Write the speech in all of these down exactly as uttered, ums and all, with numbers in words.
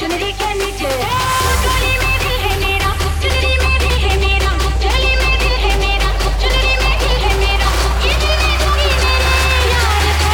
चुनरी के नीचे चोली में दिल है मेरा, चुनरी में दिल है मेरा, चोली में दिल है मेरा, चुनरी में दिल है मेरा, ये दिल में दूंगी मेरे यार को,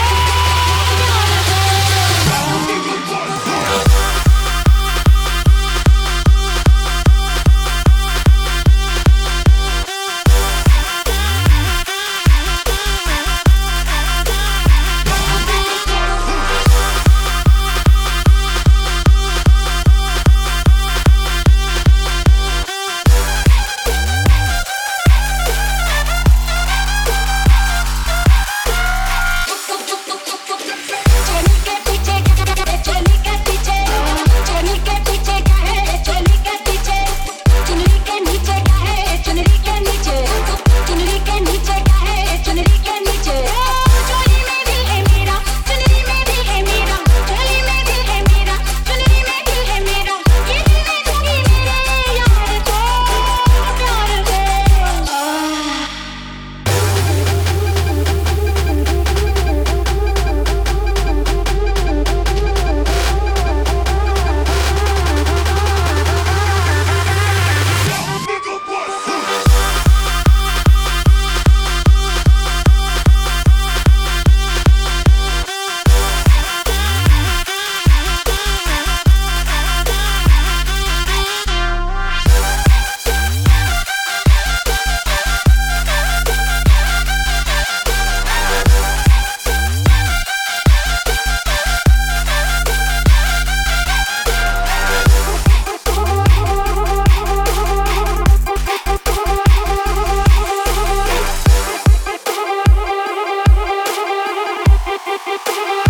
We'll be right back.